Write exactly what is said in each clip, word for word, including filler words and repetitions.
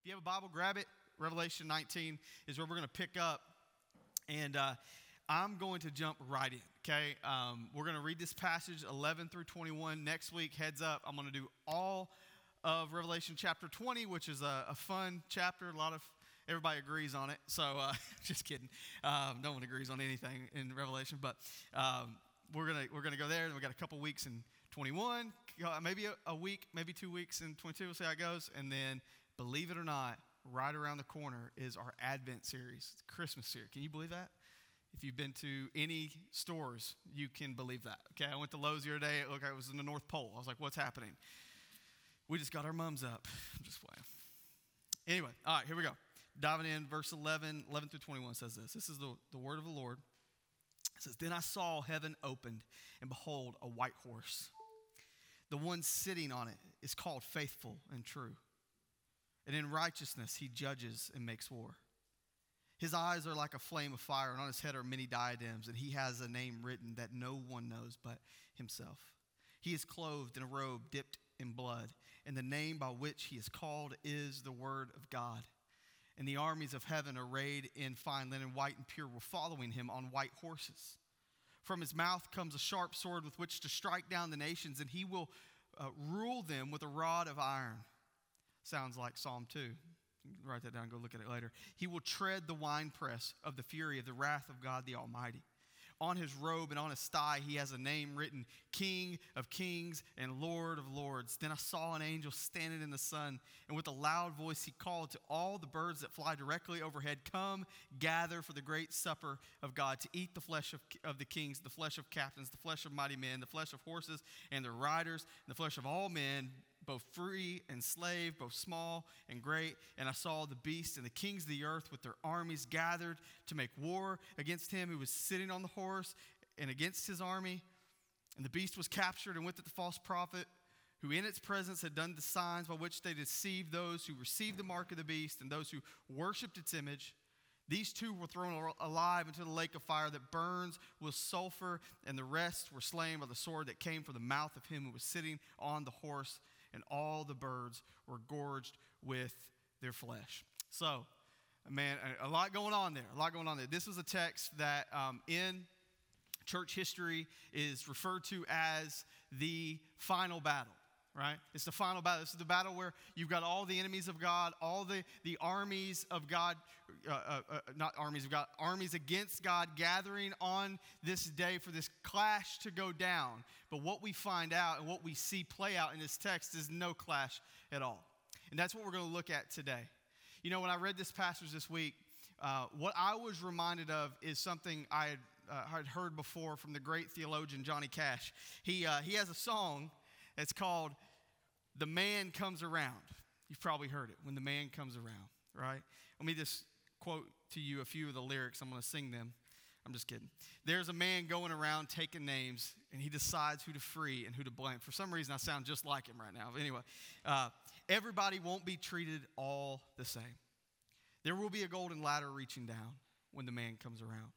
If you have a Bible, grab it. Revelation nineteen is where we're going to pick up. And uh, I'm going to jump right in, okay? Um, we're going to read this passage eleven through twenty-one. Next week, heads up, I'm going to do all of Revelation chapter twenty, which is a, a fun chapter. A lot of, everybody agrees on it. So, uh, just kidding. Um, no one agrees on anything in Revelation. But um, we're going to we're gonna go there. And we got a couple weeks in twenty-one, maybe a, a week, maybe two weeks in twenty-two. We'll see how it goes. And then, believe it or not, right around the corner is our Advent series, Christmas series. Can you believe that? If you've been to any stores, you can believe that. Okay, I went to Lowe's the other day. It looked like it was in the North Pole. I was like, what's happening? We just got our mums up. I'm just playing. Anyway, all right, here we go. Diving in, verse eleven, eleven through twenty-one says this. This is the, the word of the Lord. It says, Then I saw heaven opened, and behold, a white horse. The one sitting on it is called Faithful and True. And in righteousness he judges and makes war. His eyes are like a flame of fire, and on his head are many diadems, and he has a name written that no one knows but himself. He is clothed in a robe dipped in blood, and the name by which he is called is the Word of God. And the armies of heaven, arrayed in fine linen, white and pure, were following him on white horses. From his mouth comes a sharp sword with which to strike down the nations, and he will uh, rule them with a rod of iron. Sounds like Psalm two. You can write that down, go look at it later. He will tread the winepress of the fury of the wrath of God the Almighty. On his robe and on his thigh he has a name written, King of Kings and Lord of Lords. Then I saw an angel standing in the sun, and with a loud voice he called to all the birds that fly directly overhead, Come, gather for the great supper of God, to eat the flesh of, of the kings, the flesh of captains, the flesh of mighty men, the flesh of horses and their riders, and the flesh of all men, both free and slave, both small and great. And I saw the beast and the kings of the earth with their armies gathered to make war against him who was sitting on the horse and against his army. And the beast was captured, and with it the false prophet, who in its presence had done the signs by which they deceived those who received the mark of the beast and those who worshipped its image. These two were thrown alive into the lake of fire that burns with sulfur, and the rest were slain by the sword that came from the mouth of him who was sitting on the horse. And all the birds were gorged with their flesh. So, man, a lot going on there. A lot going on there. This was a text that um, in church history is referred to as the final battle, right? It's the final battle. This is the battle where you've got all the enemies of God, all the, the armies of God, uh, uh, uh, not armies of God, armies against God gathering on this day for this clash to go down. But what we find out and what we see play out in this text is no clash at all. And that's what we're going to look at today. You know, when I read this passage this week, uh, what I was reminded of is something I had, uh, had heard before from the great theologian Johnny Cash. He, uh, he has a song that's called The Man Comes Around. You've probably heard it, When the Man Comes Around, right? Let me just quote to you a few of the lyrics. I'm going to sing them. I'm just kidding. There's a man going around taking names, and he decides who to free and who to blame. For some reason, I sound just like him right now. But anyway, uh, everybody won't be treated all the same. There will be a golden ladder reaching down when the man comes around.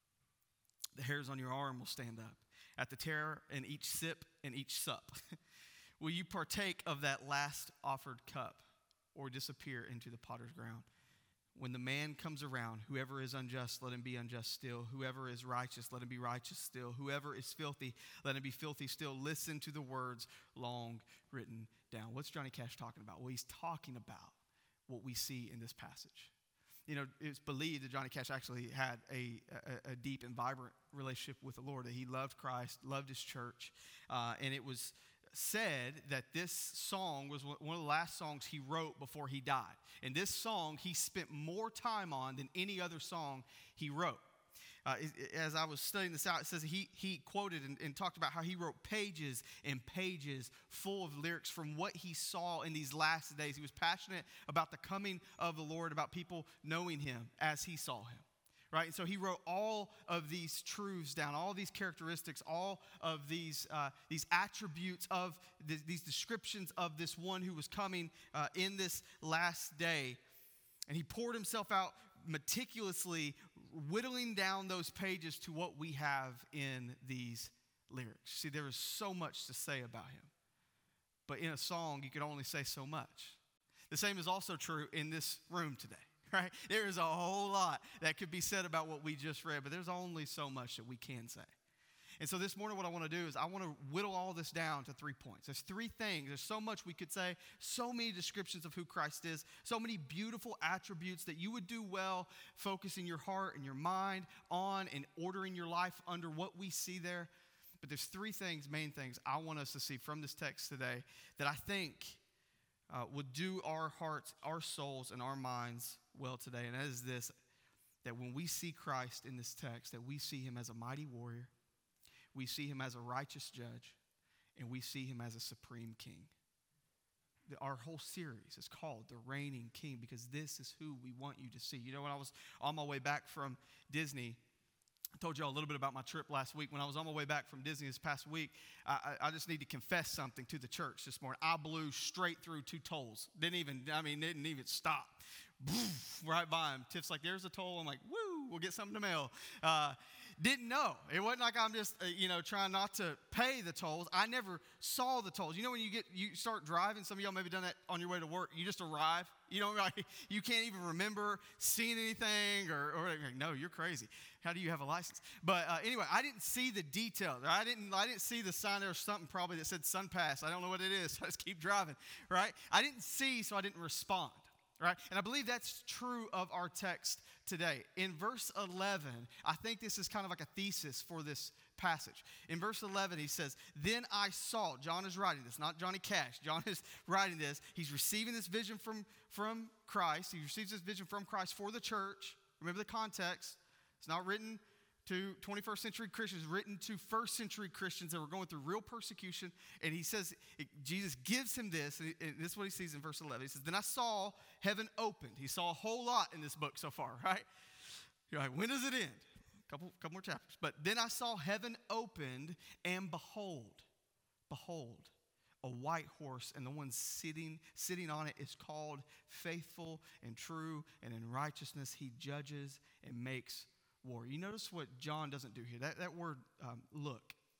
The hairs on your arm will stand up at the terror in each sip and each sup. Will you partake of that last offered cup or disappear into the potter's ground? When the man comes around, whoever is unjust, let him be unjust still. Whoever is righteous, let him be righteous still. Whoever is filthy, let him be filthy still. Listen to the words long written down. What's Johnny Cash talking about? Well, he's talking about what we see in this passage. You know, it's believed that Johnny Cash actually had a, a, a deep and vibrant relationship with the Lord, that he loved Christ, loved his church, uh, and it was said that this song was one of the last songs he wrote before he died. And this song he spent more time on than any other song he wrote. Uh, as I was studying this out, it says he, he quoted and, and talked about how he wrote pages and pages full of lyrics from what he saw in these last days. He was passionate about the coming of the Lord, about people knowing him as he saw him. Right? And so he wrote all of these truths down, all these characteristics, all of these uh, these attributes of th- these descriptions of this one who was coming uh, in this last day. And he poured himself out meticulously, whittling down those pages to what we have in these lyrics. See, there is so much to say about him. But in a song, you can only say so much. The same is also true in this room today, right? There is a whole lot that could be said about what we just read, but there's only so much that we can say. And so this morning what I want to do is I want to whittle all this down to three points. There's three things. There's so much we could say, so many descriptions of who Christ is, so many beautiful attributes that you would do well focusing your heart and your mind on and ordering your life under what we see there. But there's three things, main things, I want us to see from this text today that I think uh, would do our hearts, our souls, and our minds well today. And that is this, that when we see Christ in this text, that we see him as a mighty warrior, we see him as a righteous judge, and we see him as a supreme king. The, our whole series is called The Reigning King because this is who we want you to see. You know, when I was on my way back from Disney, I told you all a little bit about my trip last week. When I was on my way back from Disney this past week, I, I just need to confess something to the church this morning. I blew straight through two tolls. Didn't even, I mean, didn't even stop. Right by him. Tiff's like, there's a toll. I'm like, woo, we'll get something to mail. Uh, Didn't know. It wasn't like I'm just, uh, you know, trying not to pay the tolls. I never saw the tolls. You know when you get, you start driving, some of y'all maybe done that on your way to work, you just arrive. You don't, like, you can't even remember seeing anything or, or like, no, you're crazy. How do you have a license? But uh, anyway, I didn't see the details. I didn't, I didn't see the sign. There was something probably that said Sun Pass. I don't know what it is. So I just keep driving, right? I didn't see, so I didn't respond. Right? And I believe that's true of our text today. In verse eleven, I think this is kind of like a thesis for this passage. In verse eleven, he says, then I saw, John is writing this, not Johnny Cash. John is writing this. He's receiving this vision from, from Christ. He receives this vision from Christ for the church. Remember the context. It's not written to twenty-first century Christians, written to first century Christians that were going through real persecution. And he says, it, Jesus gives him this, and this is what he sees in verse eleven. He says, then I saw heaven opened. He saw a whole lot in this book so far, right? You're like, when does it end? A couple, couple more chapters. But then I saw heaven opened, and behold, behold, a white horse, and the one sitting, sitting on it is called Faithful and True, and in righteousness he judges and makes war. You notice what John doesn't do here. That, that word, um, look,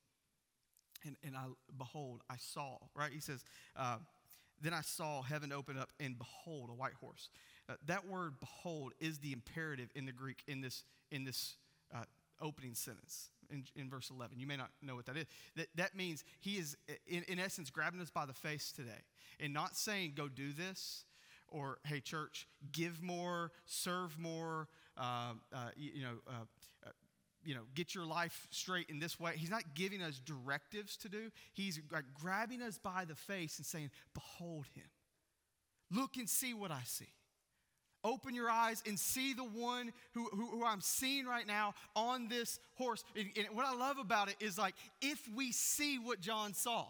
and, and I, behold, I saw, right? He says, uh, then I saw heaven open up, and behold, a white horse. Uh, that word, behold, is the imperative in the Greek in this, in this uh, opening sentence in, in verse eleven. You may not know what that is. That, that means he is, in, in essence, grabbing us by the face today and not saying, go do this, or, hey, church, give more, serve more, uh, uh, you, you know, uh, uh, you know, get your life straight in this way. He's not giving us directives to do. He's like grabbing us by the face and saying, behold him. Look and see what I see. Open your eyes and see the one who, who, who I'm seeing right now on this horse. And, and what I love about it is like, if we see what John saw,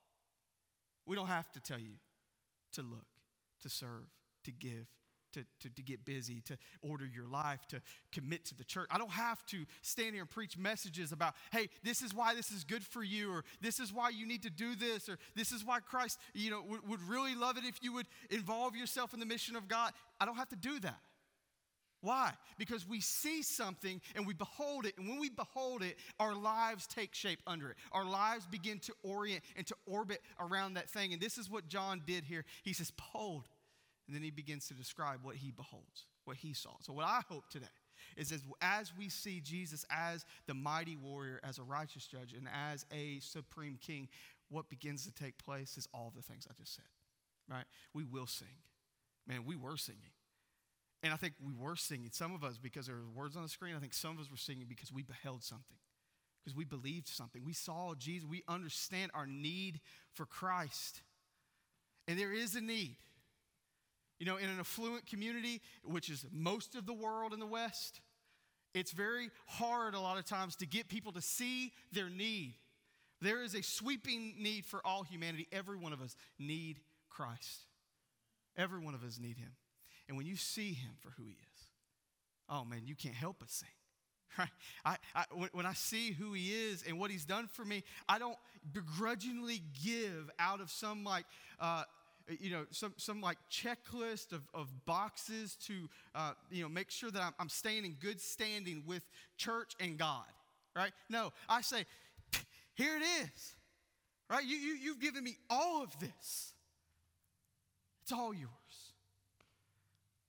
we don't have to tell you to look, to serve, to give, to, to, to get busy, to order your life, to commit to the church. I don't have to stand here and preach messages about, hey, this is why this is good for you, or this is why you need to do this, or this is why Christ, you know, would, would really love it if you would involve yourself in the mission of God. I don't have to do that. Why? Because we see something and we behold it, and when we behold it, our lives take shape under it. Our lives begin to orient and to orbit around that thing. And this is what John did here. He says, behold. And then he begins to describe what he beholds, what he saw. So what I hope today is as, as we see Jesus as the mighty warrior, as a righteous judge, and as a supreme king, what begins to take place is all the things I just said, right? We will sing. Man, we were singing. And I think we were singing, some of us, because there were words on the screen. I think some of us were singing because we beheld something, because we believed something. We saw Jesus. We understand our need for Christ. And there is a need. You know, in an affluent community, which is most of the world in the West, it's very hard a lot of times to get people to see their need. There is a sweeping need for all humanity. Every one of us need Christ. Every one of us need him. And when you see him for who he is, oh man, you can't help but sing. Right? I, I, when, when I see who he is and what he's done for me, I don't begrudgingly give out of some like, uh, you know, some, some like checklist of, of boxes to, uh, you know, make sure that I'm, I'm staying in good standing with church and God, right? No, I say, here it is, right? You, you, you've given me all of this. It's all yours.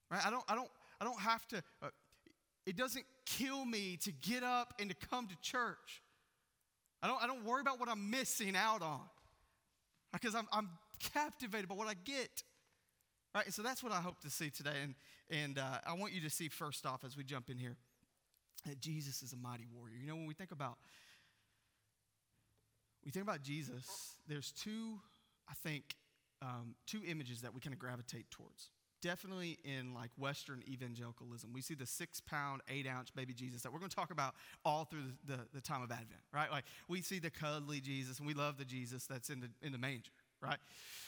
right? I don't, I don't, I don't have to, uh, it doesn't kill me to get up and to come to church. I don't, I don't worry about what I'm missing out on because I'm, I'm captivated by what I get. Right, and so that's what I hope to see today. And, and uh, I want you to see first off as we jump in here that Jesus is a mighty warrior. You know, when we think about, we think about Jesus, there's two, I think, um, two images that we kind of gravitate towards. Definitely in like Western evangelicalism. We see the six pound, eight ounce baby Jesus that we're going to talk about all through the, the, the time of Advent, right? Like we see the cuddly Jesus and we love the Jesus that's in the, in the manger, right?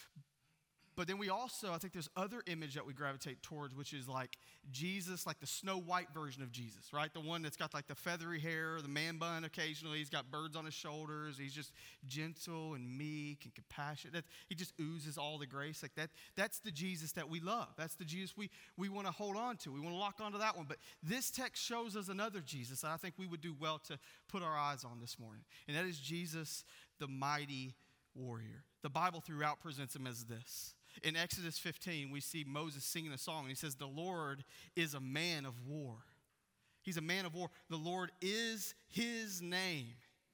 But then we also, I think there's other image that we gravitate towards, which is like Jesus, like the Snow White version of Jesus, right? The one that's got like the feathery hair, the man bun occasionally. He's got birds on his shoulders. He's just gentle and meek and compassionate. That, he just oozes all the grace. Like that. That's the Jesus that we love. That's the Jesus we, we want to hold on to. We want to lock onto that one. But this text shows us another Jesus that I think we would do well to put our eyes on this morning. And that is Jesus, the mighty warrior. The Bible throughout presents him as this. In Exodus fifteen, we see Moses singing a song, and he says, the Lord is a man of war. He's a man of war. The Lord is his name.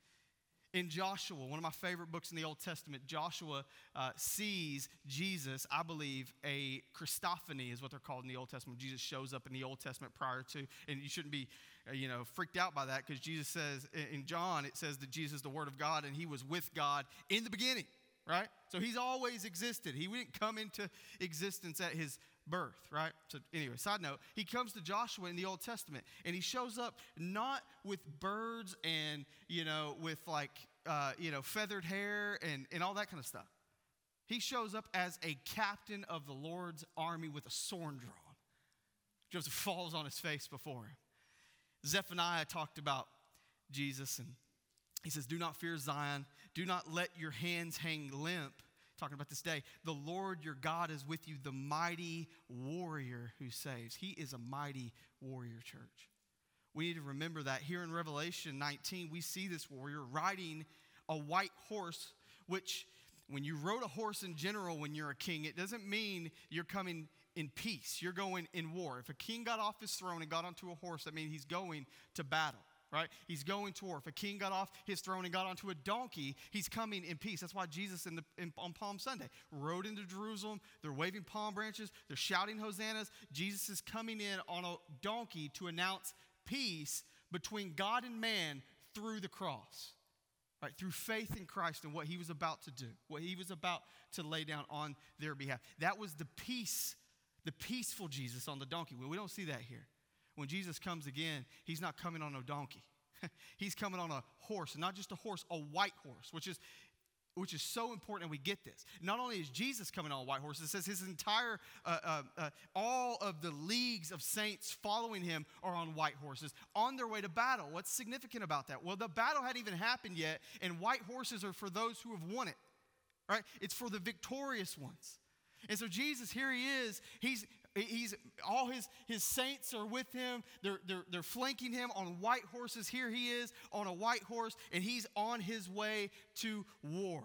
In Joshua, one of my favorite books in the Old Testament, Joshua uh, sees Jesus, I believe, a Christophany is what they're called in the Old Testament. Jesus shows up in the Old Testament prior to, and you shouldn't be, uh, you know, freaked out by that because Jesus says, in John, it says that Jesus is the Word of God, and he was with God in the beginning. Right? So he's always existed. He didn't come into existence at his birth, right? So anyway, side note, he comes to Joshua in the Old Testament, and he shows up not with birds and, you know, with like, uh, you know, feathered hair and, and all that kind of stuff. He shows up as a captain of the Lord's army with a sword drawn. Joseph falls on his face before him. Zephaniah talked about Jesus, and he says, do not fear Zion. Do not let your hands hang limp. Talking about this day. The Lord your God is with you, the mighty warrior who saves. He is a mighty warrior, church. We need to remember that here in Revelation nineteen, we see this warrior riding a white horse, which when you rode a horse in general when you're a king, it doesn't mean you're coming in peace. You're going in war. If a king got off his throne and got onto a horse, that means he's going to battle. Right? He's going to war. If a king got off his throne and got onto a donkey, he's coming in peace. That's why Jesus in the, in, on Palm Sunday rode into Jerusalem. They're waving palm branches. They're shouting hosannas. Jesus is coming in on a donkey to announce peace between God and man through the cross. Right? Through faith in Christ and what he was about to do, what he was about to lay down on their behalf. That was the peace, the peaceful Jesus on the donkey. Well, we don't see that here. When Jesus comes again, he's not coming on a donkey. He's coming on a horse, and not just a horse, a white horse, which is which is so important, and we get this. Not only is Jesus coming on a white horse, it says his entire, uh, uh, uh, all of the leagues of saints following him are on white horses on their way to battle. What's significant about that? Well, the battle hadn't even happened yet, and white horses are for those who have won it, right? It's for the victorious ones. And so Jesus, here he is, he's He's all his, his saints are with him. They're, they're, they're flanking him on white horses. Here he is on a white horse, and he's on his way to war.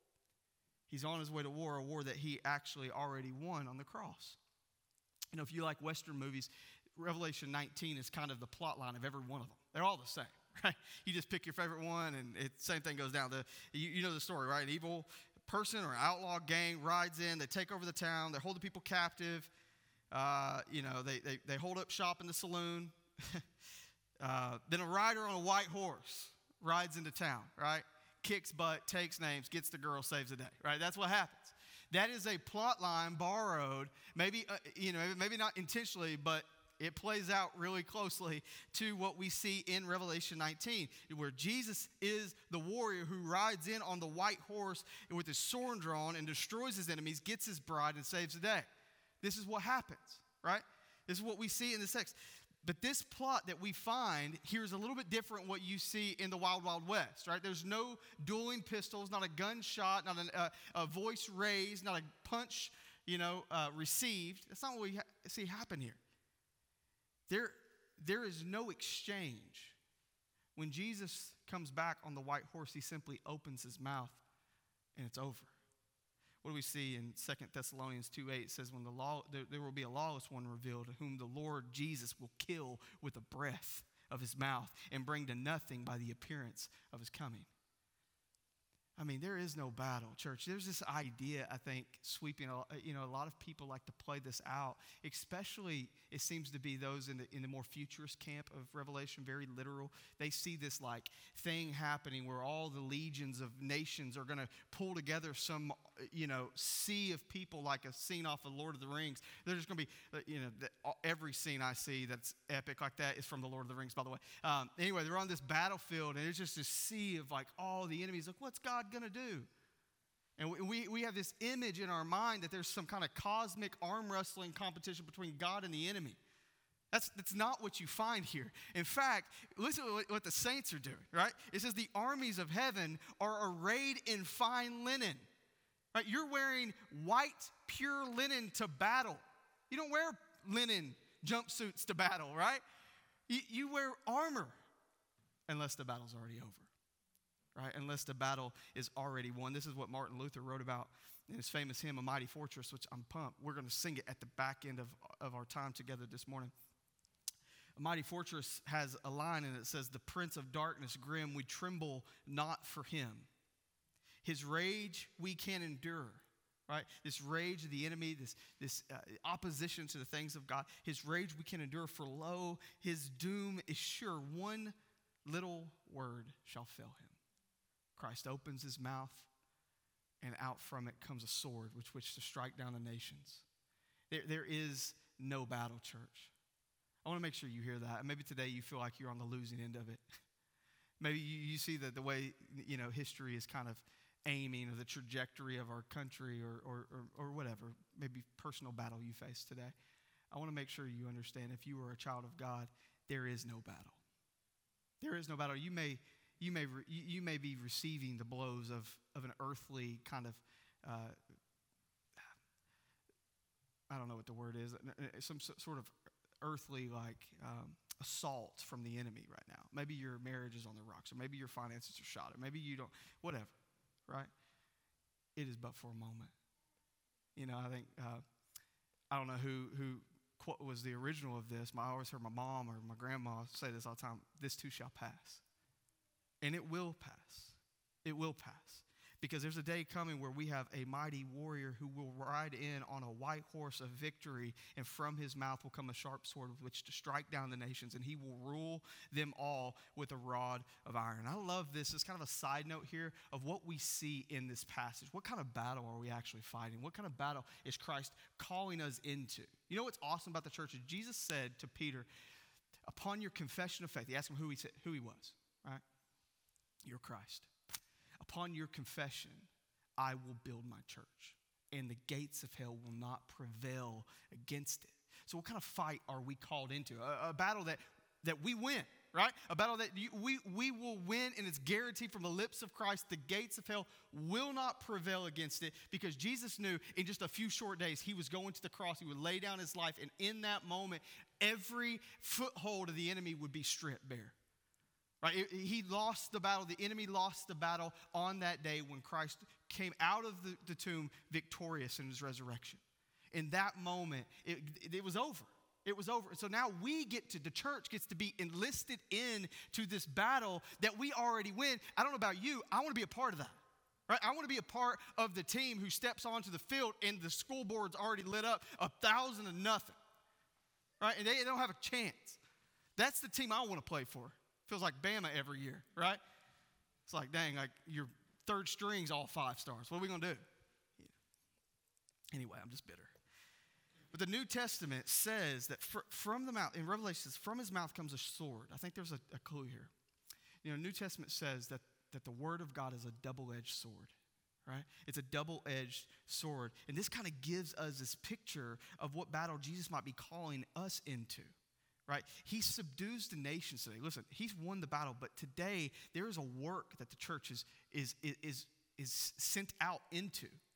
He's on his way to war, a war that he actually already won on the cross. You know, if you like Western movies, Revelation nineteen is kind of the plot line of every one of them. They're all the same, right? You just pick your favorite one, and it, same thing goes down. The, you, you know the story, right? An evil person or an outlaw gang rides in. They take over the town. They're holding people captive. Uh, you know, they, they, they hold up shop in the saloon. uh, then a rider on a white horse rides into town, right? Kicks butt, takes names, gets the girl, saves the day, right? That's what happens. That is a plot line borrowed, maybe, uh, you know, maybe not intentionally, but it plays out really closely to what we see in Revelation nineteen, where Jesus is the warrior who rides in on the white horse with his sword drawn and destroys his enemies, gets his bride, and saves the day. This is what happens, right? This is what we see in this text. But this plot that we find here is a little bit different what you see in the Wild Wild West, right? There's no dueling pistols, not a gunshot, not an, uh, a voice raised, not a punch, you know, uh, received. That's not what we ha- see happen here. There, there is no exchange. When Jesus comes back on the white horse, he simply opens his mouth and it's over. What do we see in Second Thessalonians two eight? It says, when the law, there, there will be a lawless one revealed, whom the Lord Jesus will kill with the breath of his mouth and bring to nothing by the appearance of his coming. I mean, there is no battle, church. There's this idea, I think, sweeping, you know, a lot of people like to play this out, especially it seems to be those in the in the more futurist camp of Revelation, very literal. They see this like thing happening where all the legions of nations are going to pull together some, you know, sea of people like a scene off of Lord of the Rings. There's just going to be, you know, the, every scene I see that's epic like that is from the Lord of the Rings, by the way. Um, anyway, they're on this battlefield, and it's just this sea of like all the enemies. Like, what's God going to do? And we, we have this image in our mind that there's some kind of cosmic arm wrestling competition between God and the enemy. That's, that's not what you find here. In fact, listen to what, what the saints are doing, right? It says the armies of heaven are arrayed in fine linen. Right? You're wearing white, pure linen to battle. You don't wear linen jumpsuits to battle, right? You, you wear armor unless the battle's already over. Right? Unless the battle is already won. This is what Martin Luther wrote about in his famous hymn, A Mighty Fortress, which I'm pumped. We're going to sing it at the back end of, of our time together this morning. A Mighty Fortress has a line in it that says, the Prince of Darkness grim, we tremble not for him. His rage we can endure. Right? This rage of the enemy, this, this uh, opposition to the things of God, his rage we can endure, for lo, his doom is sure. One little word shall fail him. Christ opens his mouth, and out from it comes a sword with which to strike down the nations. There, there is no battle, church. I want to make sure you hear that. Maybe today you feel like you're on the losing end of it. Maybe you, you see that the way, you know, history is kind of aiming, or the trajectory of our country, or, or, or, or whatever, maybe personal battle you face today. I want to make sure you understand, if you are a child of God, there is no battle. There is no battle. You may... You may, re, you may be receiving the blows of, of an earthly kind of, uh, I don't know what the word is, some sort of earthly like um, assault from the enemy right now. Maybe your marriage is on the rocks, or maybe your finances are shot, or maybe you don't, whatever, right? It is but for a moment. You know, I think, uh, I don't know who, who was the original of this. I always heard my mom or my grandma say this all the time, this too shall pass. And it will pass. It will pass. Because there's a day coming where we have a mighty warrior who will ride in on a white horse of victory, and from his mouth will come a sharp sword with which to strike down the nations, and he will rule them all with a rod of iron. I love this. It's kind of a side note here of what we see in this passage. What kind of battle are we actually fighting? What kind of battle is Christ calling us into? You know what's awesome about the church is Jesus said to Peter, upon your confession of faith, he asked him who he, said, who he was, right? You're Christ. Upon your confession, I will build my church, and the gates of hell will not prevail against it. So what kind of fight are we called into? A, a battle that, that we win, right? A battle that you, we, we will win, and it's guaranteed from the lips of Christ. The gates of hell will not prevail against it, because Jesus knew in just a few short days he was going to the cross. He would lay down his life, and in that moment, every foothold of the enemy would be stripped bare. Right? He lost the battle. The enemy lost the battle on that day when Christ came out of the, the tomb victorious in his resurrection. In that moment, it, it was over. It was over. So now we get to, the church gets to be enlisted in to this battle that we already win. I don't know about you. I want to be a part of that. Right? I want to be a part of the team who steps onto the field and the scoreboard's already lit up a thousand to nothing. Right? And they don't have a chance. That's the team I want to play for. Feels like Bama every year, right? It's like, dang, like your third string's all five stars. What are we going to do? Yeah. Anyway, I'm just bitter. But the New Testament says that fr- from the mouth, in Revelation, from his mouth comes a sword. I think there's a, a clue here. You know, New Testament says that, that the word of God is a double-edged sword, right? It's a double-edged sword. And this kind of gives us this picture of what battle Jesus might be calling us into. Right? He subdues the nations today. Listen, he's won the battle, but today there is a work that the church is, is, is, is sent out into.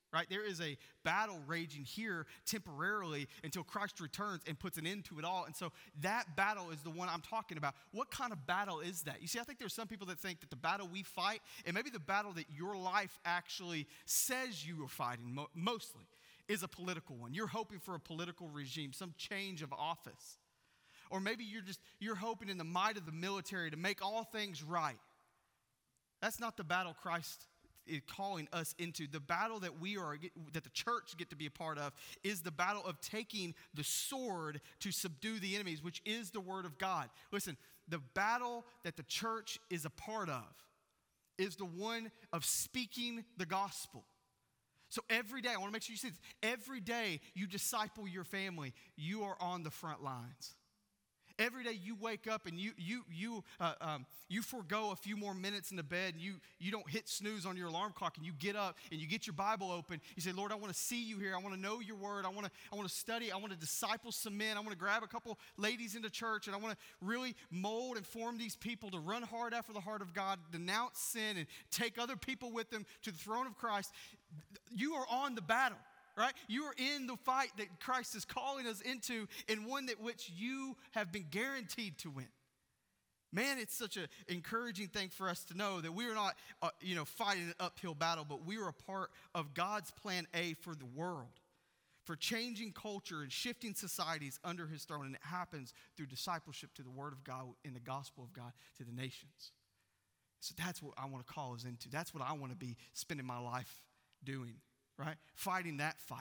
right? There is a battle raging here temporarily until Christ returns and puts an end to it all. And so that battle is the one I'm talking about. What kind of battle is that? You see, I think there's some people that think that the battle we fight, and maybe the battle that your life actually says you are fighting mo- mostly, is a political one. You're hoping for a political regime, some change of office. Or maybe you're just, you're hoping in the might of the military to make all things right. That's not the battle Christ is calling us into. The battle that we are, that the church get to be a part of, is the battle of taking the sword to subdue the enemies, which is the word of God. Listen, the battle that the church is a part of is the one of speaking the gospel. So every day, I want to make sure you see this, every day you disciple your family, you are on the front lines. Every day you wake up and you you you uh, um, you forego a few more minutes in the bed, and you you don't hit snooze on your alarm clock, and you get up and you get your Bible open. You say, Lord, I want to see you here. I want to know your word. I want to I want to study. I want to disciple some men. I want to grab a couple ladies into church, and I want to really mold and form these people to run hard after the heart of God, denounce sin, and take other people with them to the throne of Christ. You are on the battle. Right? You are in the fight that Christ is calling us into, and one that which you have been guaranteed to win. Man, it's such an encouraging thing for us to know that we are not, uh, you know, fighting an uphill battle, but we are a part of God's plan A for the world, for changing culture and shifting societies under his throne, and it happens through discipleship to the word of God and the gospel of God to the nations. So that's what I want to call us into. That's what I want to be spending my life doing. Right? Fighting that fight.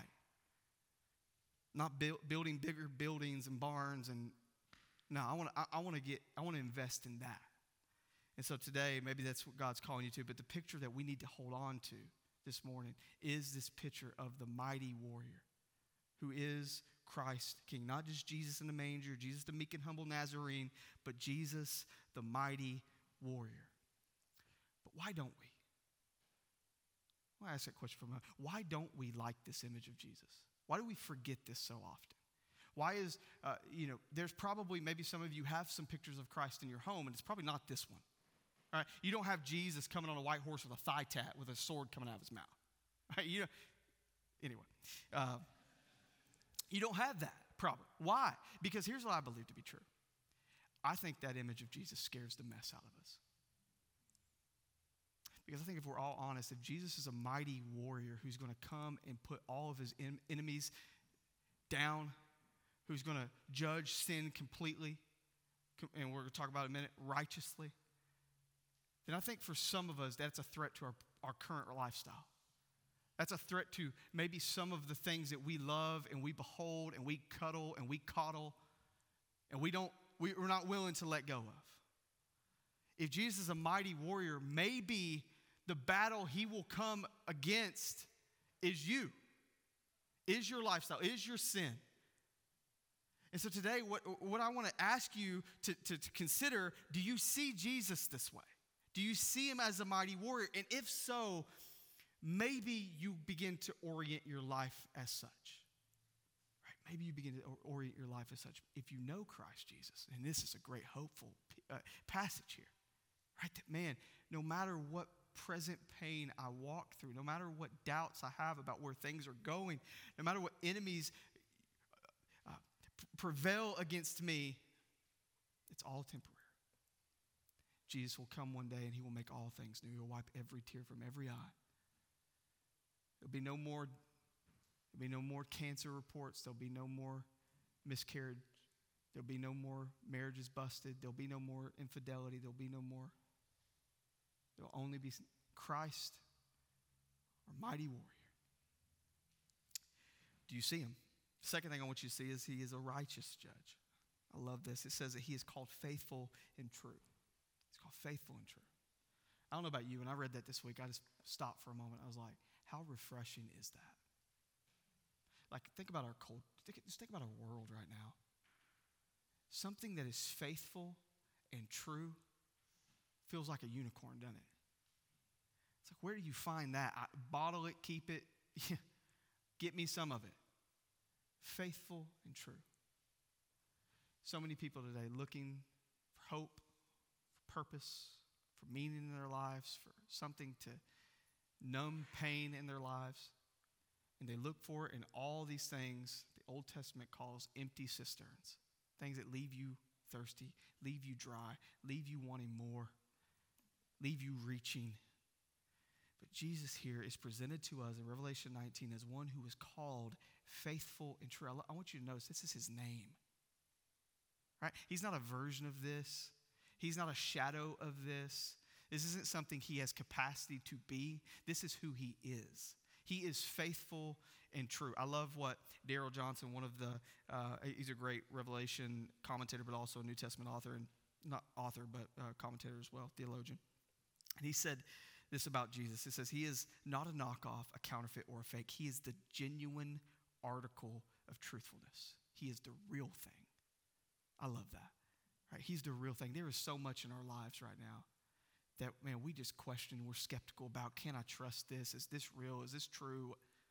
Not build, building bigger buildings and barns and no, I want to I, I want to get I want to invest in that. And so today, maybe that's what God's calling you to, but the picture that we need to hold on to this morning is this picture of the mighty warrior who is Christ King. Not just Jesus in the manger, Jesus the meek and humble Nazarene, but Jesus the mighty warrior. But why don't we? I'll ask that question for a moment. Why don't we like this image of Jesus? Why do we forget this so often? Why is, uh, you know, there's probably, maybe some of you have some pictures of Christ in your home, and it's probably not this one. All right? You don't have Jesus coming on a white horse with a thigh tat with a sword coming out of his mouth. All right? You know, anyway, uh, you don't have that probably. Why? Because here's what I believe to be true. I think that image of Jesus scares the mess out of us. Because I think if we're all honest, if Jesus is a mighty warrior who's going to come and put all of his en- enemies down, who's going to judge sin completely, and we're going to talk about it in a minute, righteously, then I think for some of us, that's a threat to our, our current lifestyle. That's a threat to maybe some of the things that we love and we behold and we cuddle and we coddle and we don't, we, we're not willing to let go of. If Jesus is a mighty warrior, maybe the battle he will come against is you, is your lifestyle, is your sin. And so today, what, what I want to ask you to, to, to consider, do you see Jesus this way? Do you see him as a mighty warrior? And if so, maybe you begin to orient your life as such. Right? Maybe you begin to orient your life as such. If you know Christ Jesus, and this is a great hopeful uh, passage here, right? That man, no matter what present pain I walk through, no matter what doubts I have about where things are going, no matter what enemies uh, prevail against me, it's all temporary. Jesus will come one day and he will make all things new. He will wipe every tear from every eye. There'll be no more, there'll be no more cancer reports. There'll be no more miscarriage. There'll be no more marriages busted. There'll be no more infidelity. There'll be no more. There'll only be Christ, our mighty warrior. Do you see him? Second thing I want you to see is he is a righteous judge. I love this. It says that he is called faithful and true. He's called faithful and true. I don't know about you, when I read that this week, I just stopped for a moment. I was like, how refreshing is that? Like, think about our culture. Just think about our world right now. Something that is faithful and true feels like a unicorn, doesn't it? It's like, where do you find that? I, bottle it, keep it, get me some of it. Faithful and true. So many people today looking for hope, for purpose, for meaning in their lives, for something to numb pain in their lives. And they look for it in all these things the Old Testament calls empty cisterns, things that leave you thirsty, leave you dry, leave you wanting more, leave you reaching. But Jesus here is presented to us in Revelation nineteen as one who is called faithful and true. I want you to notice this is his name. Right? He's not a version of this. He's not a shadow of this. This isn't something he has capacity to be. This is who he is. He is faithful and true. I love what Darrell Johnson, one of the, uh, he's a great Revelation commentator, but also a New Testament author, and not author, but uh, commentator as well, theologian. And he said this about Jesus. It says, he is not a knockoff, a counterfeit, or a fake. He is the genuine article of truthfulness. He is the real thing. I love that. Right? He's the real thing. There is so much in our lives right now that, man, we just question, we're skeptical about, can I trust this? Is this real? Is this true?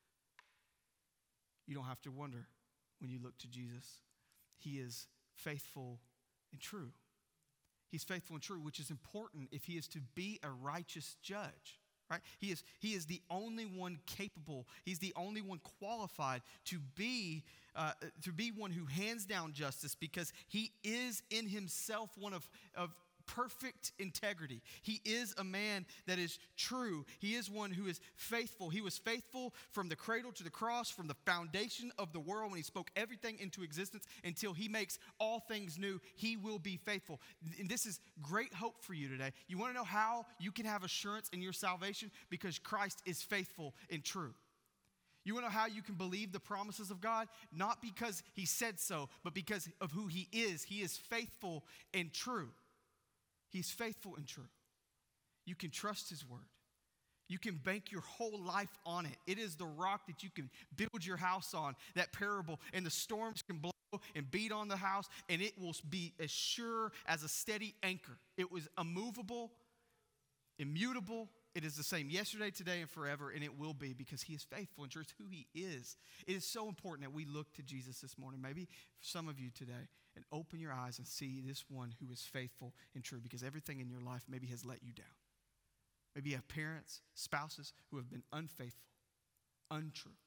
You don't have to wonder when you look to Jesus. He is faithful and true. He's faithful and true, which is important if he is to be a righteous judge, right? He is, he is the only one capable. He's the only one qualified to be, uh, to be one who hands down justice, because he is in himself one of, of perfect integrity. He is a man that is true. He is one who is faithful. He was faithful from the cradle to the cross, from the foundation of the world, when he spoke everything into existence until he makes all things new. He will be faithful. And this is great hope for you today. You want to know how you can have assurance in your salvation? Because Christ is faithful and true. You want to know how you can believe the promises of God? Not because he said so, but because of who he is. He is faithful and true. He's faithful and true. You can trust his word. You can bank your whole life on it. It is the rock that you can build your house on, that parable. And the storms can blow and beat on the house, and it will be as sure as a steady anchor. It was immovable, immutable. It is the same yesterday, today, and forever, and it will be, because he is faithful and true. It's who he is. It is so important that we look to Jesus this morning, maybe some of you today, and open your eyes and see this one who is faithful and true, because everything in your life maybe has let you down. Maybe you have parents, spouses who have been unfaithful, untrue.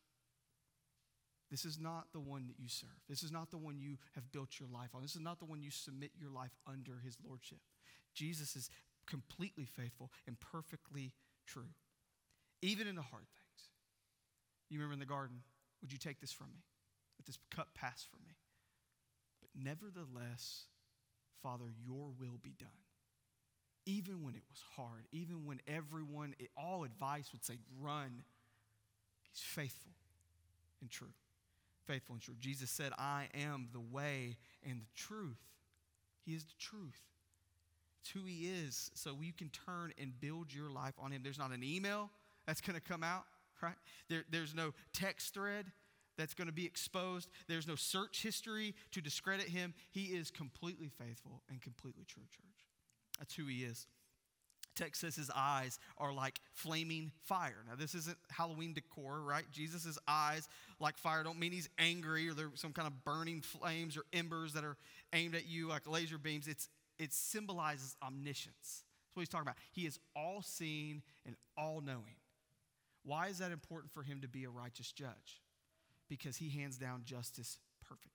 This is not the one that you serve. This is not the one you have built your life on. This is not the one you submit your life under his lordship. Jesus is completely faithful and perfectly true, even in the hard things. You remember in the garden, would you take this from me? Let this cup pass from me. But nevertheless, Father, your will be done. Even when it was hard, even when everyone, all advice would say, run, he's faithful and true. Faithful and true. Jesus said, I am the way and the truth. He is the truth. It's who he is, so you can turn and build your life on him. There's not an email that's going to come out, right? There, there's no text thread that's going to be exposed. There's no search history to discredit him. He is completely faithful and completely true, church. That's who he is. Text says his eyes are like flaming fire. Now, this isn't Halloween decor, right? Jesus' eyes like fire don't mean he's angry or there's some kind of burning flames or embers that are aimed at you like laser beams. It's It symbolizes omniscience. That's what he's talking about. He is all-seeing and all-knowing. Why is that important for him to be a righteous judge? Because he hands down justice perfectly.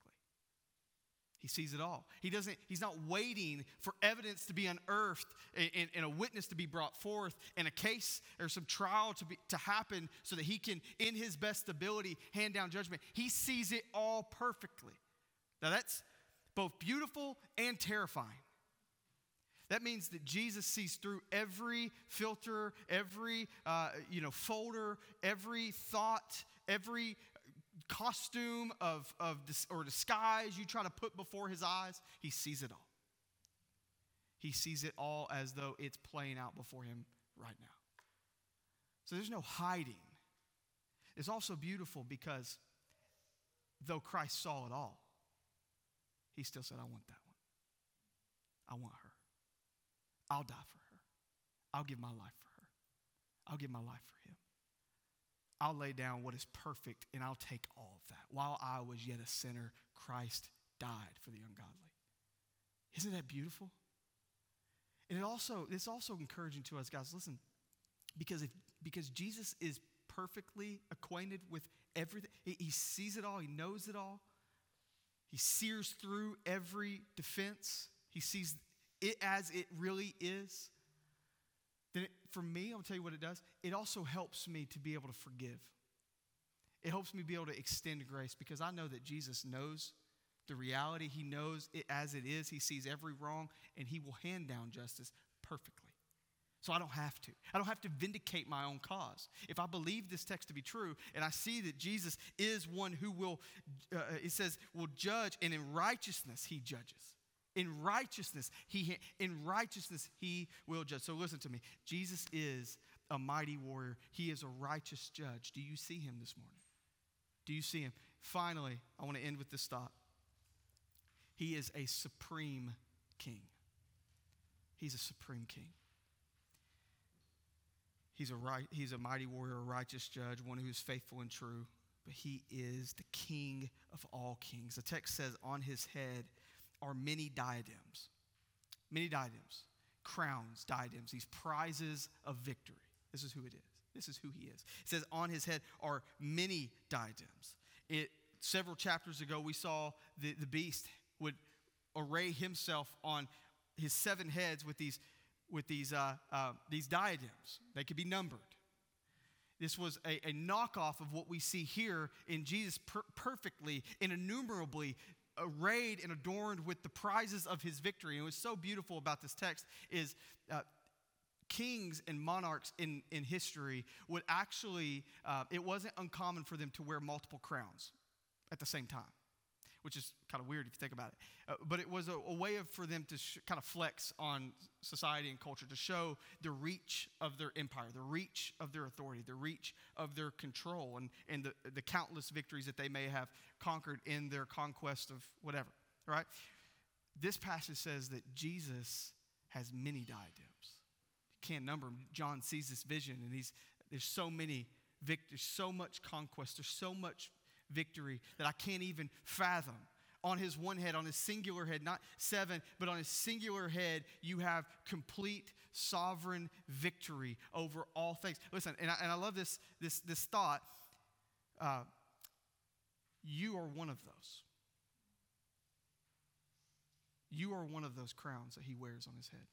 He sees it all. He doesn't, he's not waiting for evidence to be unearthed and, and, and a witness to be brought forth and a case or some trial to, be, to happen so that he can, in his best ability, hand down judgment. He sees it all perfectly. Now that's both beautiful and terrifying. That means that Jesus sees through every filter, every uh, you know folder, every thought, every costume of, of dis- or disguise you try to put before his eyes. He sees it all. He sees it all as though it's playing out before him right now. So there's no hiding. It's also beautiful because though Christ saw it all, he still said, I want that one. I want her. I'll die for her. I'll give my life for her. I'll give my life for him. I'll lay down what is perfect and I'll take all of that. While I was yet a sinner, Christ died for the ungodly. Isn't that beautiful? And it also, it's also encouraging to us, guys, listen, because if because Jesus is perfectly acquainted with everything. He, he sees it all. He knows it all. He sears through every defense. He sees it as it really is. Then it, for me, I'll tell you what it does. It also helps me to be able to forgive. It helps me be able to extend grace because I know that Jesus knows the reality. He knows it as it is. He sees every wrong, and he will hand down justice perfectly. So I don't have to. I don't have to vindicate my own cause. If I believe this text to be true, and I see that Jesus is one who will, uh, it says, will judge, and in righteousness he judges. In righteousness, he in righteousness he will judge. So listen to me. Jesus is a mighty warrior. He is a righteous judge. Do you see him this morning? Do you see him? Finally, I want to end with this thought. He is a supreme king. He's a supreme king. He's a right, he's a mighty warrior, a righteous judge, one who is faithful and true. But he is the King of all kings. The text says on his head are many diadems. Many diadems. Crowns, diadems, these prizes of victory. This is who it is. This is who he is. It says on his head are many diadems. It, several chapters ago, we saw the, the beast would array himself on his seven heads with these, with these, uh, uh, these diadems. They could be numbered. This was a, a knockoff of what we see here in Jesus per- perfectly and innumerably arrayed and adorned with the prizes of his victory. And what's so beautiful about this text is uh, kings and monarchs in, in history would actually, uh, it wasn't uncommon for them to wear multiple crowns at the same time, which is kind of weird if you think about it. Uh, but it was a, a way of, for them to sh- kind of flex on society and culture, to show the reach of their empire, the reach of their authority, the reach of their control, and, and the, the countless victories that they may have conquered in their conquest of whatever, right? This passage says that Jesus has many diadems. You can't number them. John sees this vision, and he's there's so many victories, so much conquest, there's so much victory that I can't even fathom. On his one head, on his singular head, not seven, but on his singular head, you have complete sovereign victory over all things. Listen, and I, and I love this, this, this thought. Uh, you are one of those. You are one of those crowns that he wears on his head.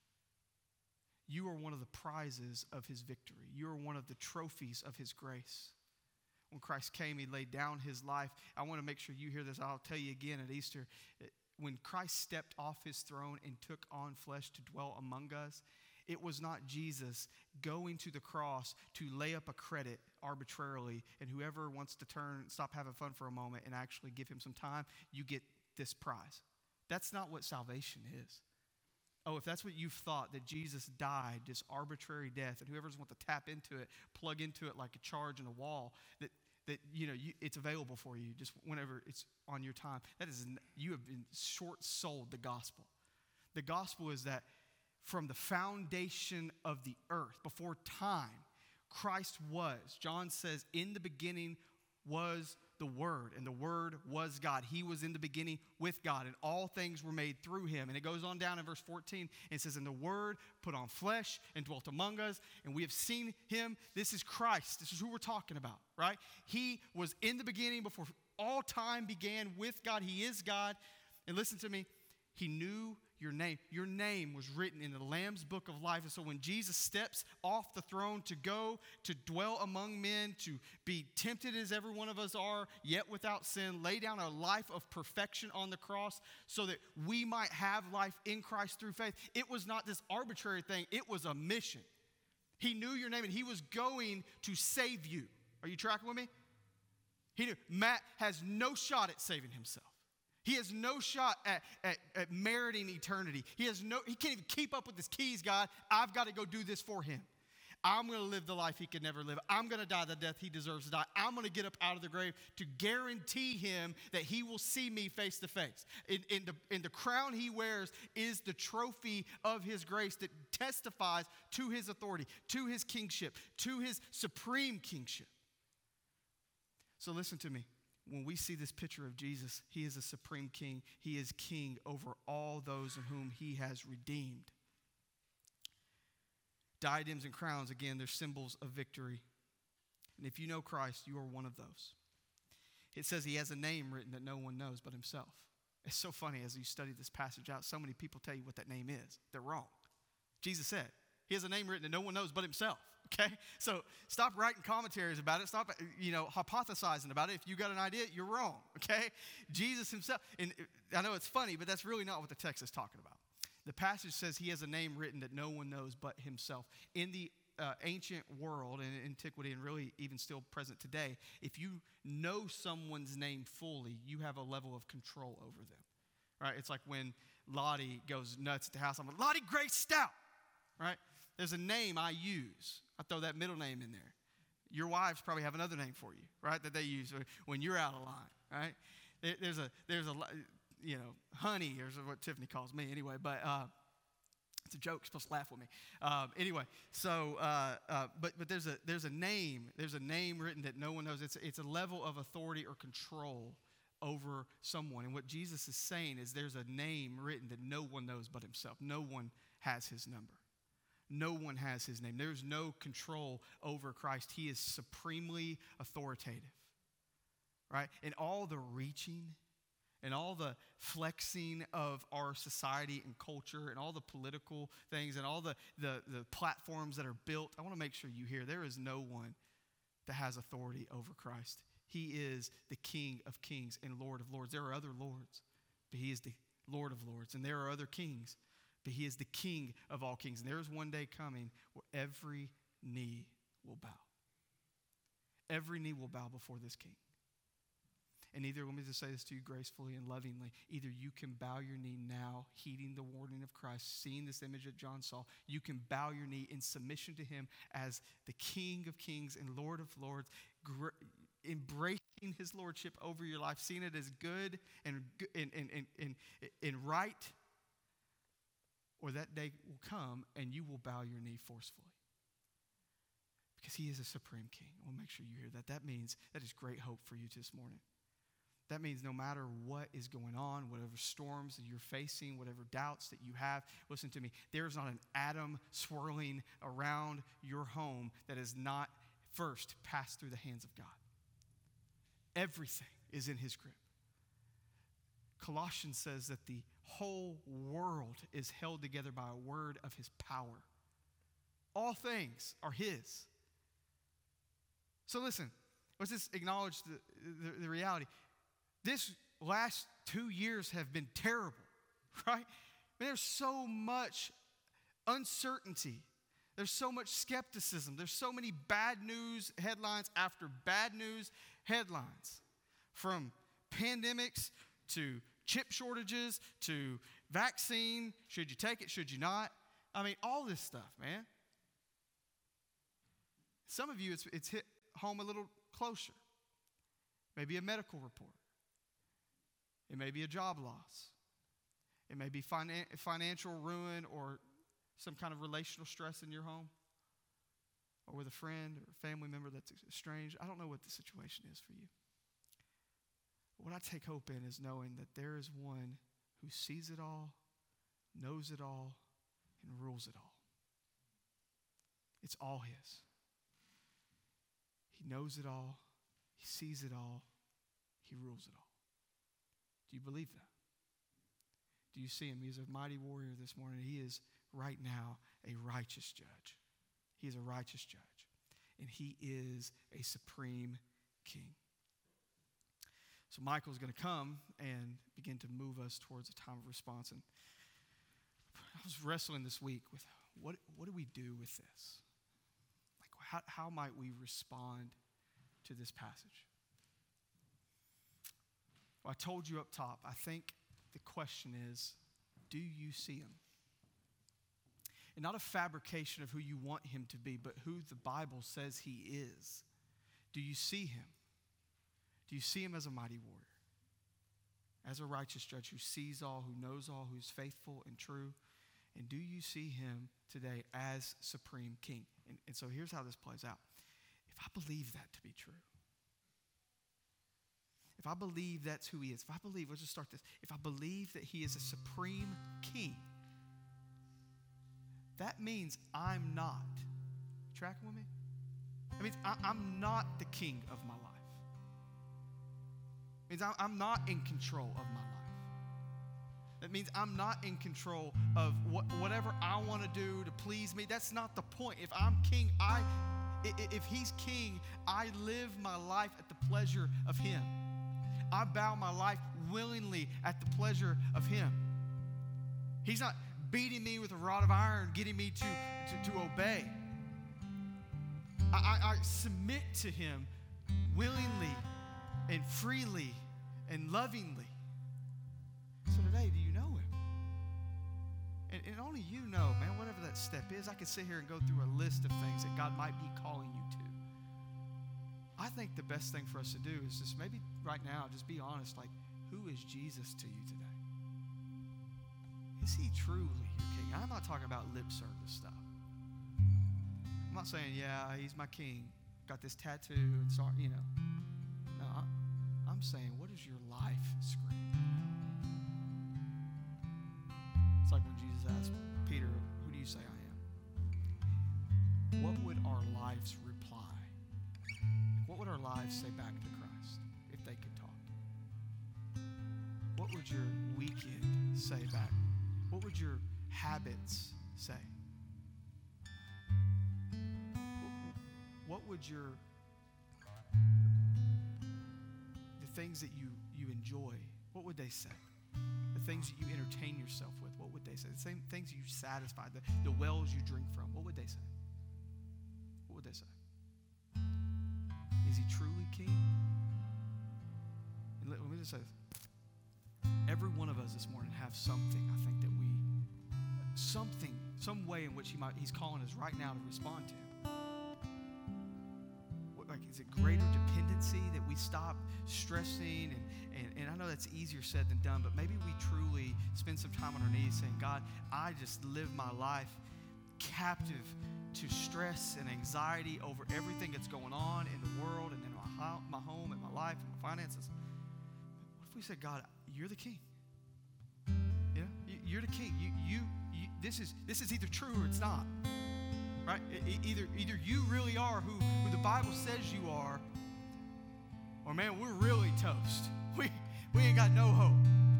You are one of the prizes of his victory. You are one of the trophies of his grace. When Christ came, he laid down his life. I want to make sure you hear this. I'll tell you again at Easter. When Christ stepped off his throne and took on flesh to dwell among us, it was not Jesus going to the cross to lay up a credit arbitrarily, and whoever wants to turn, stop having fun for a moment and actually give him some time, you get this prize. That's not what salvation is. Oh, if that's what you've thought, that Jesus died, this arbitrary death, and whoever's want to tap into it, plug into it like a charge in a wall, that, that you know, you, it's available for you just whenever it's on your time. That is, you have been short-sold the gospel. The gospel is that from the foundation of the earth, before time, Christ was. John says, in the beginning was the Word, and the Word was God. He was in the beginning with God, and all things were made through him. And it goes on down in verse fourteen, and it says, and the Word put on flesh and dwelt among us, and we have seen him. This is Christ. This is who we're talking about, right? He was in the beginning before all time began with God. He is God. And listen to me, he knew your name. Your name was written in the Lamb's book of life. And so when Jesus steps off the throne to go to dwell among men, to be tempted as every one of us are, yet without sin, lay down a life of perfection on the cross so that we might have life in Christ through faith. It was not this arbitrary thing. It was a mission. He knew your name, and he was going to save you. Are you tracking with me? He knew Matt has no shot at saving himself. He has no shot at, at, at meriting eternity. He has no. He can't even keep up with his keys, God. I've got to go do this for him. I'm going to live the life he could never live. I'm going to die the death he deserves to die. I'm going to get up out of the grave to guarantee him that he will see me face to face. In, in, the, in the crown he wears is the trophy of his grace that testifies to his authority, to his kingship, to his supreme kingship. So listen to me. When we see this picture of Jesus, he is a supreme king. He is king over all those in whom he has redeemed. Diadems and crowns, again, they're symbols of victory. And if you know Christ, you are one of those. It says he has a name written that no one knows but himself. It's so funny as you study this passage out, so many people tell you what that name is. They're wrong. Jesus said, he has a name written that no one knows but himself, okay? So stop writing commentaries about it. Stop, you know, hypothesizing about it. If you got an idea, you're wrong, okay? Jesus himself, and I know it's funny, but that's really not what the text is talking about. The passage says he has a name written that no one knows but himself. In the uh, ancient world and antiquity, and really even still present today, if you know someone's name fully, you have a level of control over them, right? It's like when Lottie goes nuts at the house. I'm like, Lottie Grace Stout, right? There's a name I use. I throw that middle name in there. Your wives probably have another name for you, right, that they use when you're out of line, right? There's a, there's a, you know, honey, or what Tiffany calls me anyway, but uh, it's a joke. You're supposed to laugh with me. Um, anyway, so, uh, uh, but but there's a there's a name, there's a name written that no one knows. It's it's a level of authority or control over someone. And what Jesus is saying is there's a name written that no one knows but himself. No one has his number. No one has his name. There's no control over Christ. He is supremely authoritative, right? And all the reaching and all the flexing of our society and culture and all the political things and all the, the, the platforms that are built, I want to make sure you hear there is no one that has authority over Christ. He is the King of kings and Lord of lords. There are other lords, but he is the Lord of lords. And there are other kings, but he is the King of all kings. And there is one day coming where every knee will bow. Every knee will bow before this King. And either, let me just say this to you gracefully and lovingly, either you can bow your knee now, heeding the warning of Christ, seeing this image that John saw, you can bow your knee in submission to him as the King of kings and Lord of lords, gr- embracing his lordship over your life, seeing it as good and, and, and, and, and, and right, or that day will come and you will bow your knee forcefully. Because he is a supreme king. I want to make sure you hear that. That means that is great hope for you this morning. That means no matter what is going on, whatever storms that you're facing, whatever doubts that you have, listen to me, there's not an atom swirling around your home that has not first passed through the hands of God. Everything is in his grip. Colossians says that the whole world is held together by a word of his power. All things are his. So listen, let's just acknowledge the, the, the reality. This last two years have been terrible, right? There's so much uncertainty. There's so much skepticism. There's so many bad news headlines after bad news headlines. From pandemics to chip shortages to vaccine. Should you take it? Should you not? I mean, all this stuff, man. Some of you, it's, it's hit home a little closer. Maybe a medical report. It may be a job loss. It may be finan- financial ruin or some kind of relational stress in your home or with a friend or a family member that's estranged. I don't know what the situation is for you. What I take hope in is knowing that there is one who sees it all, knows it all, and rules it all. It's all his. He knows it all. He sees it all. He rules it all. Do you believe that? Do you see him? He's a mighty warrior this morning. He is right now a righteous judge. He is a righteous judge. And he is a supreme king. So Michael's going to come and begin to move us towards a time of response. And I was wrestling this week with what, what do we do with this? Like, how, how might we respond to this passage? Well, I told you up top, I think the question is, do you see him? And not a fabrication of who you want him to be, but who the Bible says he is. Do you see him? Do you see him as a mighty warrior? As a righteous judge who sees all, who knows all, who's faithful and true? And do you see him today as supreme king? And, and so here's how this plays out. If I believe that to be true, if I believe that's who he is, if I believe, let's just start this. If I believe that he is a supreme king, that means I'm not. You tracking with me? It means I, I'm not the king of my life. It means I, I'm not in control of my life. That means I'm not in control of what, whatever I want to do to please me. That's not the point. If I'm king, I, if he's king, I live my life at the pleasure of him. I bow my life willingly at the pleasure of him. He's not beating me with a rod of iron, getting me to, to, to obey. I, I, I submit to him willingly and freely and lovingly. So today, do you know him? And, and only you know, man, whatever that step is. I could sit here and go through a list of things that God might be calling you to. I think the best thing for us to do is just maybe right now, just be honest, like, who is Jesus to you today? Is he truly your king? I'm not talking about lip service stuff. I'm not saying, yeah, he's my king. Got this tattoo, and so, you know. No, I'm saying, what does your life scream? It's like when Jesus asked Peter, who do you say I am? What would our lives reply? What would our lives say back to Christ if they could talk? What would your weekend say back? What would your habits say? What would your, the things that you, you enjoy, what would they say? The things that you entertain yourself with, what would they say? The same things you satisfy, the, the wells you drink from, what would they say? What would they say? Is he truly king? And let, let me just say this. Every one of us this morning have something, I think, that we, something, some way in which he might, he's calling us right now to respond to. What, like, is it greater dependency that we stop stressing? And, and, and I know that's easier said than done, but maybe we truly spend some time on our knees saying, God, I just live my life captive to stress and anxiety over everything that's going on in the world and in my, ho- my home and my life and my finances. What if we said, God, you're the king? You know, you're the king. You, you, you this is this is either true or it's not, right? E- either either you really are who, who the Bible says you are, or man, we're really toast. We we ain't got no hope.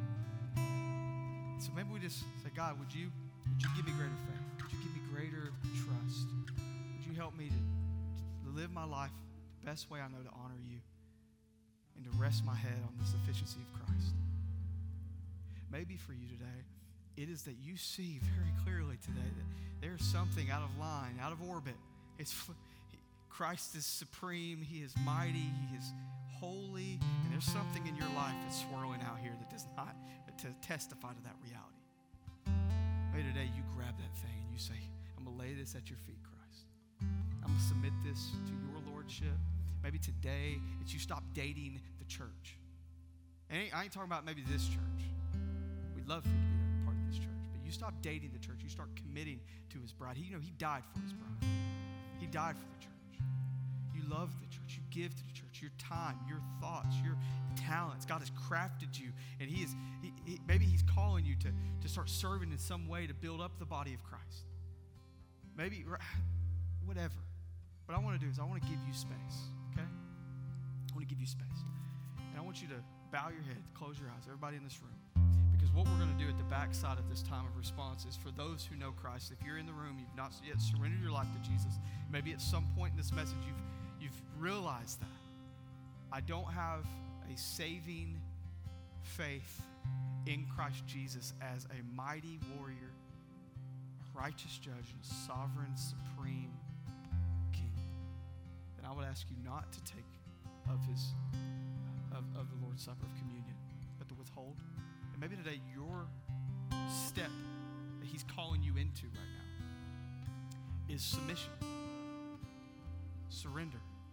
So maybe we just say, God, would you would you give me greater faith? Would you give me greater trust? Would you help me to, to live my life the best way I know to honor you and to rest my head on the sufficiency of Christ? Maybe for you today, it is that you see very clearly today that there's something out of line, out of orbit. It's Christ is supreme. He is mighty. He is holy. And there's something in your life that's swirling out here that does not to testify to that reality. Maybe today you grab that thing and you say, I'm going to lay this at your feet, Christ. I'm going to submit this to your lordship. Maybe today it's you stop dating the church. And I ain't talking about maybe this church. We'd love for you to be a part of this church. But you stop dating the church. You start committing to his bride. He, you know, he died for his bride. He died for the church. You love the church. You give to the church. Your time, your thoughts, your talents. God has crafted you. And he is, he, he, maybe he's calling you to, to start serving in some way to build up the body of Christ. Maybe, whatever. What I want to do is I want to give you space, okay? I want to give you space. And I want you to bow your head, close your eyes, everybody in this room. Because what we're going to do at the backside of this time of response is for those who know Christ, if you're in the room, you've not yet surrendered your life to Jesus, maybe at some point in this message you've, you've realized that. I don't have a saving faith in Christ Jesus as a mighty warrior, a righteous judge, and a sovereign, supreme king. Then I would ask you not to take of his of, of the Lord's Supper of communion, but to withhold. And maybe today your step that he's calling you into right now is submission, surrender.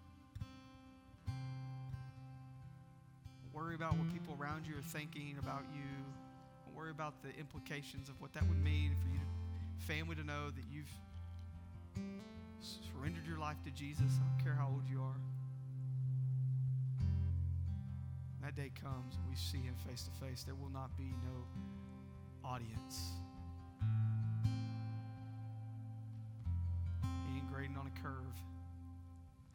Don't worry about what people around you are thinking about you. Don't worry about the implications of what that would mean for you, to, family, to know that you've surrendered your life to Jesus. I don't care how old you are. That day comes and we see him face to face. There will not be no audience. He ain't grading on a curve.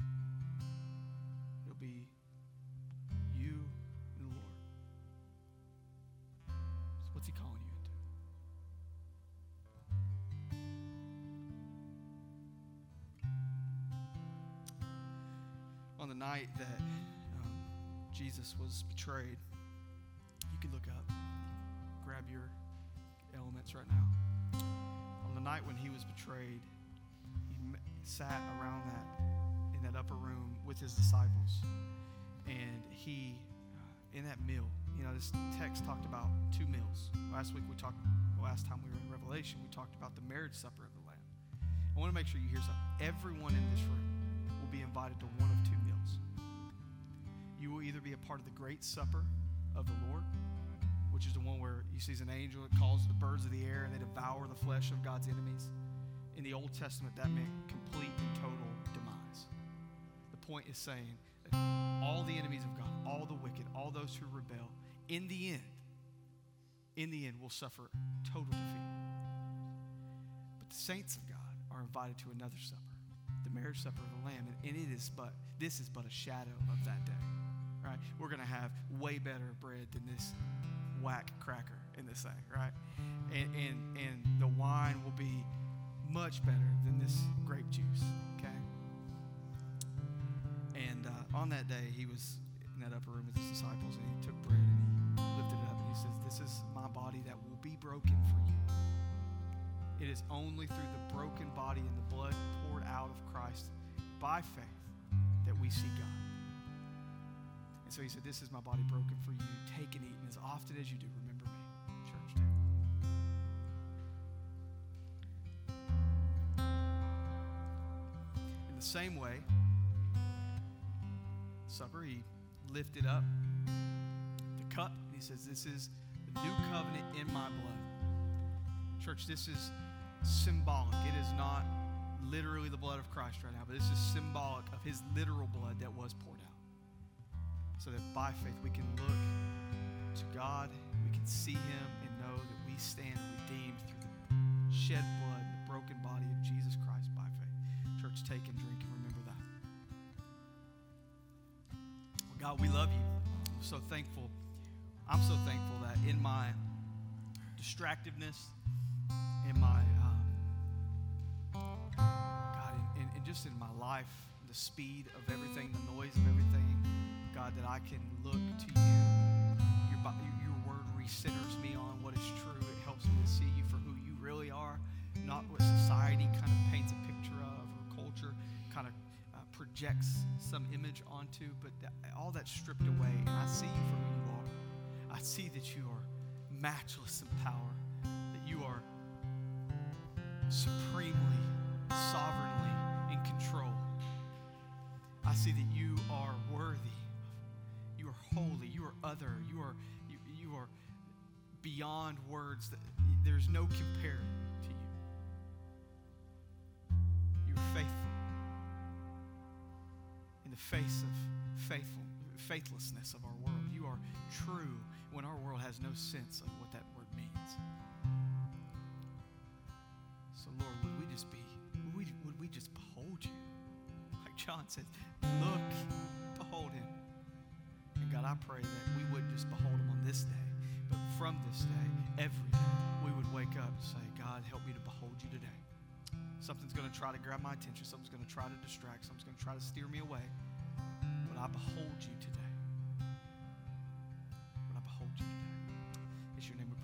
the night that um, Jesus was betrayed, you can look up, grab your elements right now. On the night when he was betrayed, he sat around that, in that upper room with his disciples. And he, uh, in that meal, you know, this text talked about two meals. Last week we talked, last time we were in Revelation, we talked about the marriage supper of the Lamb. I want to make sure you hear something. Everyone in this room will be invited to one of two meals. You will either be a part of the great supper of the Lord, which is the one where he sees an angel that calls the birds of the air and they devour the flesh of God's enemies. In the Old Testament, that meant complete and total demise. The point is saying that all the enemies of God, all the wicked, all those who rebel, in the end, in the end will suffer total defeat. But the saints of God are invited to another supper, the marriage supper of the Lamb, and, and it is but this is but a shadow of that day. Right? We're going to have way better bread than this whack cracker in this thing, right? And and and the wine will be much better than this grape juice, okay? And uh, on that day, he was in that upper room with his disciples, and he took bread and he lifted it up, and he says, "This is my body that will be broken for you." It is only through the broken body and the blood poured out of Christ by faith that we see God. And so he said, "This is my body broken for you. Take and eat, and as often as you do, remember me." Church, do. In the same way, supper, he lifted up the cup, and he says, "This is the new covenant in my blood." Church, this is symbolic. It is not literally the blood of Christ right now, but this is symbolic of his literal blood that was poured out. So that by faith we can look to God, we can see him and know that we stand redeemed through the shed blood and the broken body of Jesus Christ by faith. Church, take and drink and remember that. Well, God, we love you. I'm so thankful. I'm so thankful that in my distractiveness, in my, um, God, and, and just in my life, the speed of everything, the noise of everything, God, that I can look to you. Your, your word recenters me on what is true. It helps me to see you for who you really are, not what society kind of paints a picture of or culture kind of uh, projects some image onto, but that, all that's stripped away, and I see you for who you are. I see that you are matchless in power, that you are supremely, sovereignly in control. I see that you are worthy. You are holy. You are other. You are you, you are beyond words. That there's no comparing to you. You are faithful in the face of faithful faithlessness of our world. You are true when our world has no sense of what that word means. So Lord, would we just be? Would we, would we just behold you? Like John said, look, behold him. And God, I pray that we wouldn't just behold him on this day, but from this day, every day, we would wake up and say, God, help me to behold you today. Something's going to try to grab my attention. Something's going to try to distract. Something's going to try to steer me away. But I behold you today. But I behold you today. It's your name we